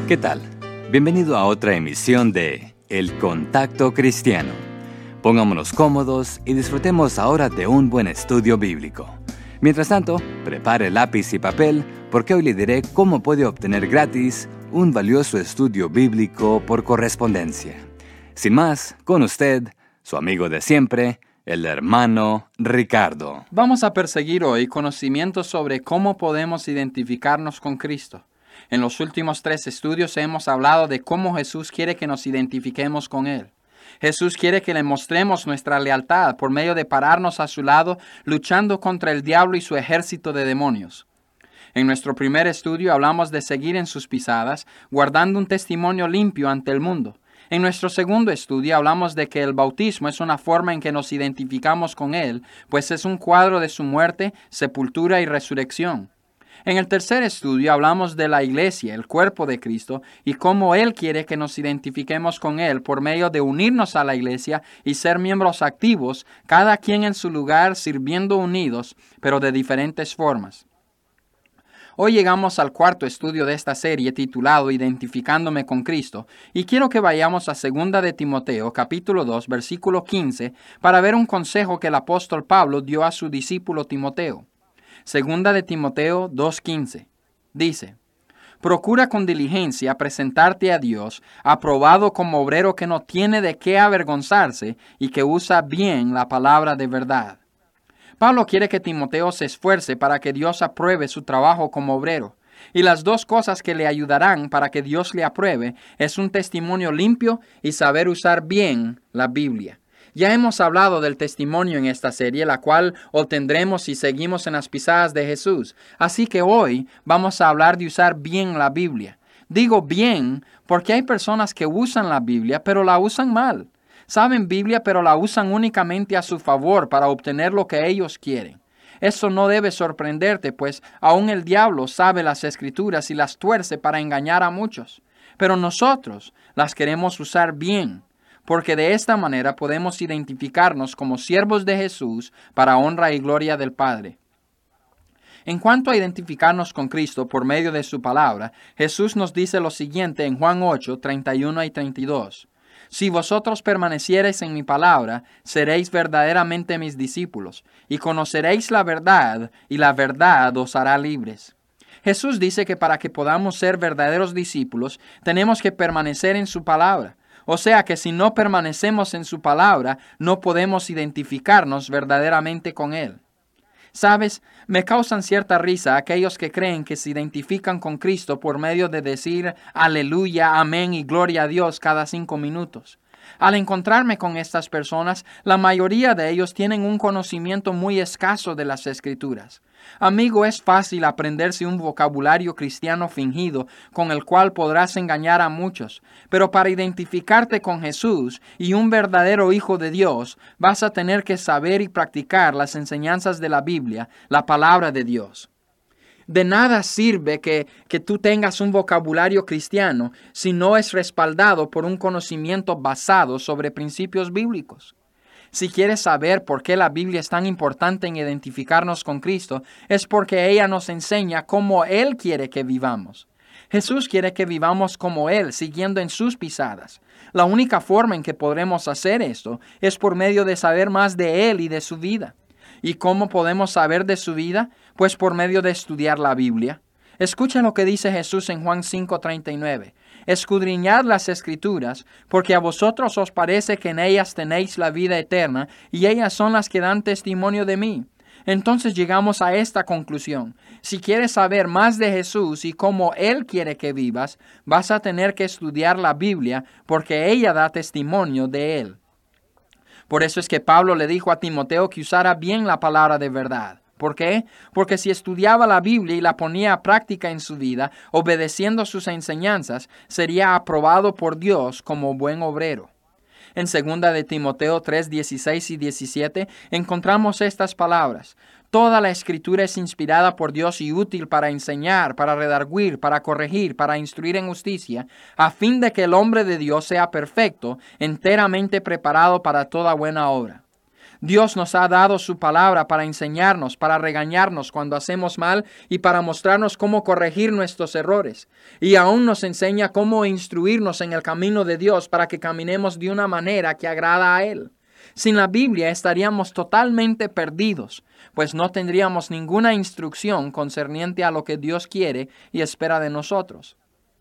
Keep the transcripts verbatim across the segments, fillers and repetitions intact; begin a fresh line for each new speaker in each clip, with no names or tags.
¿Qué tal? Bienvenido a otra emisión de El Contacto Cristiano. Pongámonos cómodos y disfrutemos ahora de un buen estudio bíblico. Mientras tanto, prepare lápiz y papel porque hoy le diré cómo puede obtener gratis un valioso estudio bíblico por correspondencia. Sin más, con usted, su amigo de siempre, el hermano Ricardo.
Vamos a perseguir hoy conocimientos sobre cómo podemos identificarnos con Cristo. En los últimos tres estudios hemos hablado de cómo Jesús quiere que nos identifiquemos con Él. Jesús quiere que le mostremos nuestra lealtad por medio de pararnos a su lado, luchando contra el diablo y su ejército de demonios. En nuestro primer estudio hablamos de seguir en sus pisadas, guardando un testimonio limpio ante el mundo. En nuestro segundo estudio hablamos de que el bautismo es una forma en que nos identificamos con Él, pues es un cuadro de su muerte, sepultura y resurrección. En el tercer estudio hablamos de la iglesia, el cuerpo de Cristo, y cómo Él quiere que nos identifiquemos con Él por medio de unirnos a la iglesia y ser miembros activos, cada quien en su lugar sirviendo unidos, pero de diferentes formas. Hoy llegamos al cuarto estudio de esta serie titulado Identificándome con Cristo, y quiero que vayamos a segunda de Timoteo, capítulo dos, versículo quince, para ver un consejo que el apóstol Pablo dio a su discípulo Timoteo. Segunda de Timoteo dos quince, dice: Procura con diligencia presentarte a Dios, aprobado como obrero que no tiene de qué avergonzarse y que usa bien la palabra de verdad. Pablo quiere que Timoteo se esfuerce para que Dios apruebe su trabajo como obrero. Y las dos cosas que le ayudarán para que Dios le apruebe es un testimonio limpio y saber usar bien la Biblia. Ya hemos hablado del testimonio en esta serie, la cual obtendremos si seguimos en las pisadas de Jesús. Así que hoy vamos a hablar de usar bien la Biblia. Digo bien porque hay personas que usan la Biblia, pero la usan mal. Saben Biblia, pero la usan únicamente a su favor para obtener lo que ellos quieren. Eso no debe sorprenderte, pues aún el diablo sabe las Escrituras y las tuerce para engañar a muchos. Pero nosotros las queremos usar bien, porque de esta manera podemos identificarnos como siervos de Jesús para honra y gloria del Padre. En cuanto a identificarnos con Cristo por medio de su palabra, Jesús nos dice lo siguiente en Juan ocho, treinta y uno y treinta y dos. Si vosotros permaneciereis en mi palabra, seréis verdaderamente mis discípulos, y conoceréis la verdad, y la verdad os hará libres. Jesús dice que para que podamos ser verdaderos discípulos, tenemos que permanecer en su palabra. O sea que si no permanecemos en su palabra, no podemos identificarnos verdaderamente con Él. ¿Sabes? Me causan cierta risa aquellos que creen que se identifican con Cristo por medio de decir aleluya, amén y gloria a Dios cada cinco minutos. Al encontrarme con estas personas, la mayoría de ellos tienen un conocimiento muy escaso de las Escrituras. Amigo, es fácil aprenderse un vocabulario cristiano fingido con el cual podrás engañar a muchos, pero para identificarte con Jesús y un verdadero hijo de Dios, vas a tener que saber y practicar las enseñanzas de la Biblia, la palabra de Dios. De nada sirve que, que tú tengas un vocabulario cristiano si no es respaldado por un conocimiento basado sobre principios bíblicos. Si quieres saber por qué la Biblia es tan importante en identificarnos con Cristo, es porque ella nos enseña cómo Él quiere que vivamos. Jesús quiere que vivamos como Él, siguiendo en sus pisadas. La única forma en que podremos hacer esto es por medio de saber más de Él y de su vida. ¿Y cómo podemos saber de su vida? Pues por medio de estudiar la Biblia. Escuchen lo que dice Jesús en Juan cinco treinta y nueve. Escudriñad las Escrituras, porque a vosotros os parece que en ellas tenéis la vida eterna, y ellas son las que dan testimonio de mí. Entonces llegamos a esta conclusión. Si quieres saber más de Jesús y cómo Él quiere que vivas, vas a tener que estudiar la Biblia, porque ella da testimonio de Él. Por eso es que Pablo le dijo a Timoteo que usara bien la palabra de verdad. ¿Por qué? Porque si estudiaba la Biblia y la ponía a práctica en su vida, obedeciendo sus enseñanzas, sería aprobado por Dios como buen obrero. En segunda de Timoteo tres, dieciséis y diecisiete encontramos estas palabras. Toda la Escritura es inspirada por Dios y útil para enseñar, para redarguir, para corregir, para instruir en justicia, a fin de que el hombre de Dios sea perfecto, enteramente preparado para toda buena obra. Dios nos ha dado su palabra para enseñarnos, para regañarnos cuando hacemos mal y para mostrarnos cómo corregir nuestros errores. Y aún nos enseña cómo instruirnos en el camino de Dios para que caminemos de una manera que agrada a Él. Sin la Biblia estaríamos totalmente perdidos, pues no tendríamos ninguna instrucción concerniente a lo que Dios quiere y espera de nosotros.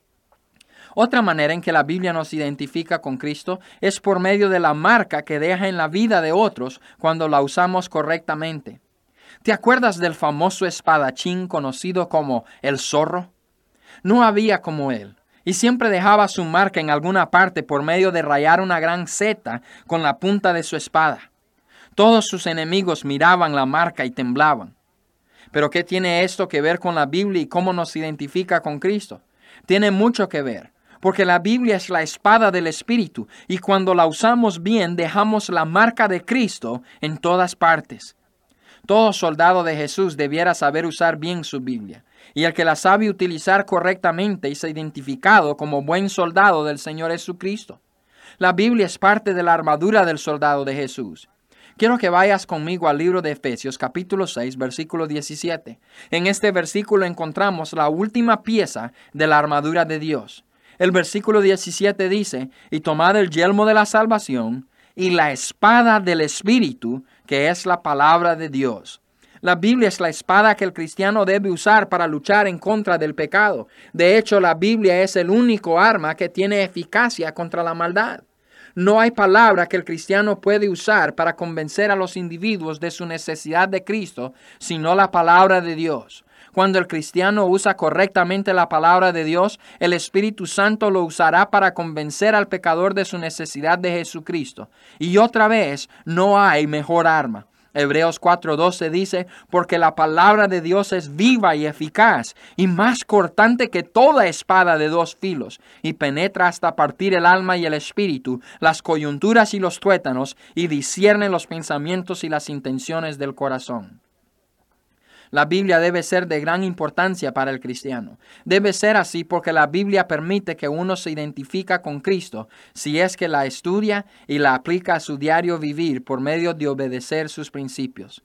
Otra manera en que la Biblia nos identifica con Cristo es por medio de la marca que deja en la vida de otros cuando la usamos correctamente. ¿Te acuerdas del famoso espadachín conocido como el Zorro? No había como él, y siempre dejaba su marca en alguna parte por medio de rayar una gran seta con la punta de su espada. Todos sus enemigos miraban la marca y temblaban. ¿Pero qué tiene esto que ver con la Biblia y cómo nos identifica con Cristo? Tiene mucho que ver. Porque la Biblia es la espada del Espíritu y cuando la usamos bien dejamos la marca de Cristo en todas partes. Todo soldado de Jesús debiera saber usar bien su Biblia y el que la sabe utilizar correctamente es identificado como buen soldado del Señor Jesucristo. La Biblia es parte de la armadura del soldado de Jesús. Quiero que vayas conmigo al libro de Efesios capítulo seis versículo diecisiete. En este versículo encontramos la última pieza de la armadura de Dios. El versículo diecisiete dice, y tomad el yelmo de la salvación y la espada del Espíritu, que es la palabra de Dios. La Biblia es la espada que el cristiano debe usar para luchar en contra del pecado. De hecho, la Biblia es el único arma que tiene eficacia contra la maldad. No hay palabra que el cristiano puede usar para convencer a los individuos de su necesidad de Cristo, sino la palabra de Dios. Cuando el cristiano usa correctamente la palabra de Dios, el Espíritu Santo lo usará para convencer al pecador de su necesidad de Jesucristo. Y otra vez, no hay mejor arma. Hebreos cuatro doce dice, porque la palabra de Dios es viva y eficaz, y más cortante que toda espada de dos filos, y penetra hasta partir el alma y el espíritu, las coyunturas y los tuétanos, y discierne los pensamientos y las intenciones del corazón. La Biblia debe ser de gran importancia para el cristiano. Debe ser así porque la Biblia permite que uno se identifica con Cristo si es que la estudia y la aplica a su diario vivir por medio de obedecer sus principios.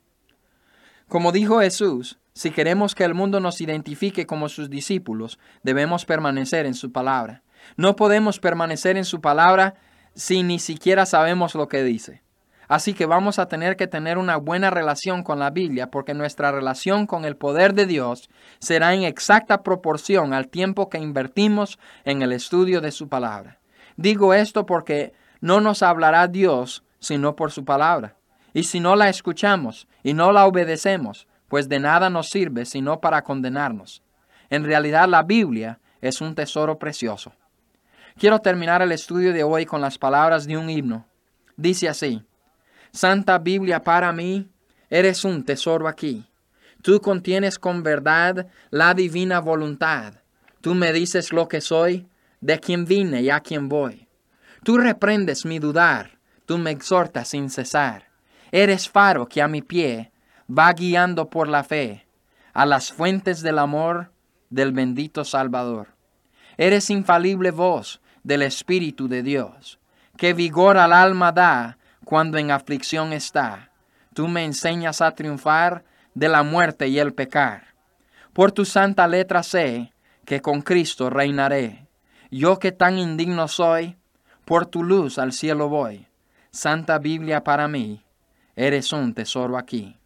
Como dijo Jesús, si queremos que el mundo nos identifique como sus discípulos, debemos permanecer en su palabra. No podemos permanecer en su palabra si ni siquiera sabemos lo que dice. Así que vamos a tener que tener una buena relación con la Biblia porque nuestra relación con el poder de Dios será en exacta proporción al tiempo que invertimos en el estudio de su palabra. Digo esto porque no nos hablará Dios sino por su palabra. Y si no la escuchamos y no la obedecemos, pues de nada nos sirve sino para condenarnos. En realidad la Biblia es un tesoro precioso. Quiero terminar el estudio de hoy con las palabras de un himno. Dice así: Santa Biblia para mí, eres un tesoro aquí. Tú contienes con verdad la divina voluntad. Tú me dices lo que soy, de quién vine y a quién voy. Tú reprendes mi dudar, tú me exhortas sin cesar. Eres faro que a mi pie va guiando por la fe a las fuentes del amor del bendito Salvador. Eres infalible voz del Espíritu de Dios, que vigor al alma da cuando en aflicción está. Tú me enseñas a triunfar de la muerte y el pecar. Por tu santa letra sé que con Cristo reinaré. Yo que tan indigno soy, por tu luz al cielo voy. Santa Biblia para mí, eres un tesoro aquí.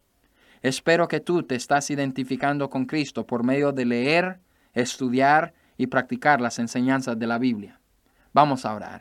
Espero que tú te estás identificando con Cristo por medio de leer, estudiar y practicar las enseñanzas de la Biblia. Vamos a orar.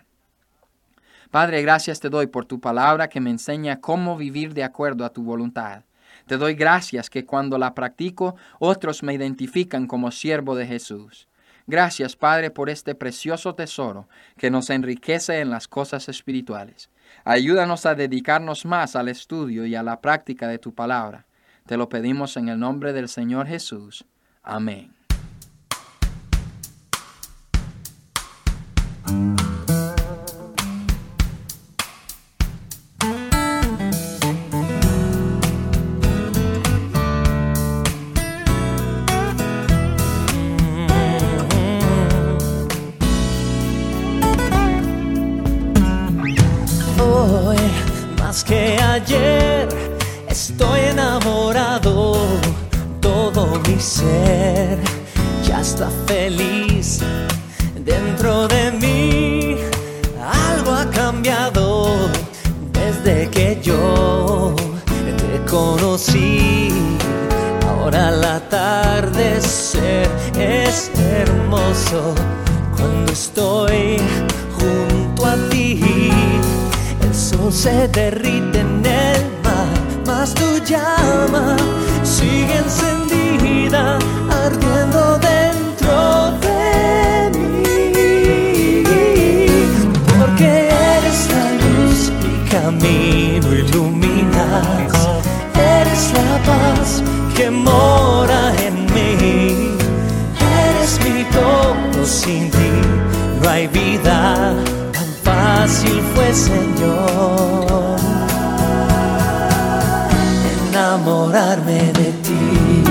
Padre, gracias te doy por tu palabra que me enseña cómo vivir de acuerdo a tu voluntad. Te doy gracias que cuando la practico, otros me identifican como siervo de Jesús. Gracias, Padre, por este precioso tesoro que nos enriquece en las cosas espirituales. Ayúdanos a dedicarnos más al estudio y a la práctica de tu palabra. Te lo pedimos en el nombre del Señor Jesús. Amén.
Más que ser ya está feliz dentro de mí. Algo ha cambiado desde que yo te conocí. Ahora el atardecer es hermoso cuando estoy junto a ti. El sol se derrite en el mar, mas tu llama sigue encendida, ardiendo dentro de mí. Porque eres la luz, mi camino iluminas. Eres la paz que mora en mí. Eres mi todo, sin ti no hay vida. Tan fácil fue, Señor, enamorarme de ti.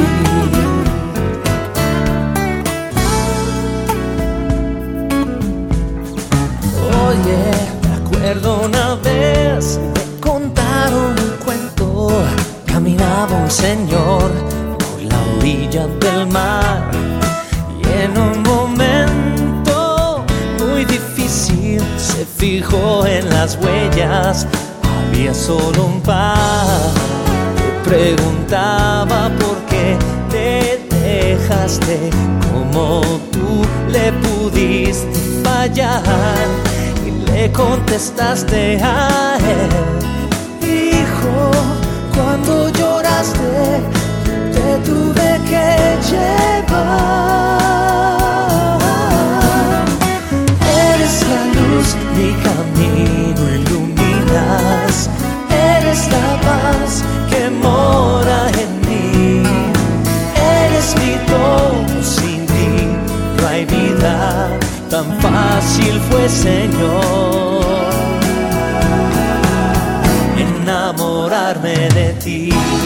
Oye, me acuerdo una vez me contaron un cuento. Caminaba un señor por la orilla del mar y en un momento muy difícil se fijó en las huellas. Había solo un par. Le preguntaba por qué te dejaste, cómo tú le pudiste fallar, y le contestaste a él: hijo, cuando lloraste, te tuve que llevar. Eres la luz, mi camino iluminas. Eres la paz que mora en mí. Eres mi todo, sin ti no hay vida. Tan fácil fue, Señor, enamorarme de ti.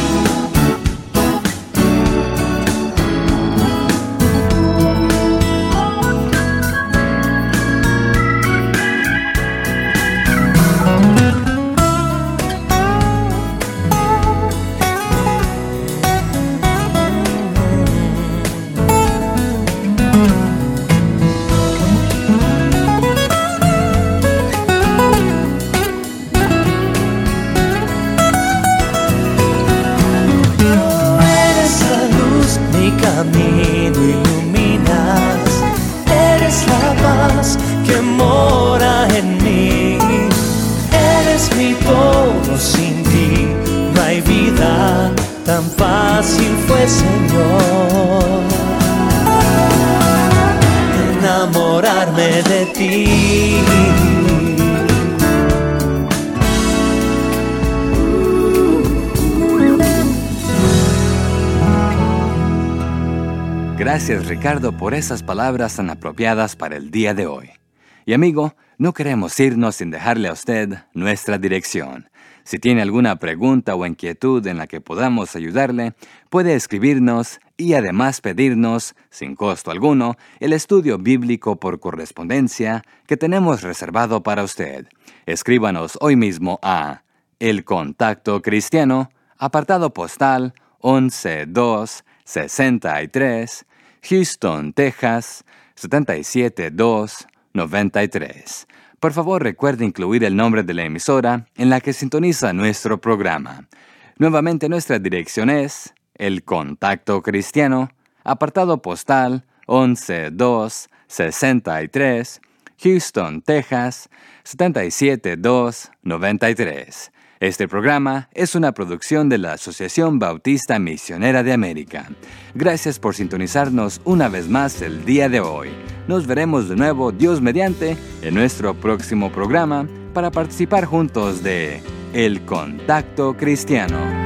Camino iluminas. Eres la paz que mora en mí. Eres mi todo, sin ti no hay vida. Tan fácil fue, Señor, enamorarme de ti.
Gracias, Ricardo, por esas palabras tan apropiadas para el día de hoy. Y amigo, no queremos irnos sin dejarle a usted nuestra dirección. Si tiene alguna pregunta o inquietud en la que podamos ayudarle, puede escribirnos y además pedirnos, sin costo alguno, el estudio bíblico por correspondencia que tenemos reservado para usted. Escríbanos hoy mismo a El Contacto Cristiano, apartado postal once dos sesenta y tres, Houston, Texas, siete siete dos nueve tres. Por favor, recuerde incluir el nombre de la emisora en la que sintoniza nuestro programa. Nuevamente, nuestra dirección es El Contacto Cristiano, apartado postal once dos sesenta y tres, Houston, Texas, siete siete dos nueve tres. Este programa es una producción de la Asociación Bautista Misionera de América. Gracias por sintonizarnos una vez más el día de hoy. Nos veremos de nuevo, Dios mediante, en nuestro próximo programa para participar juntos de El Contacto Cristiano.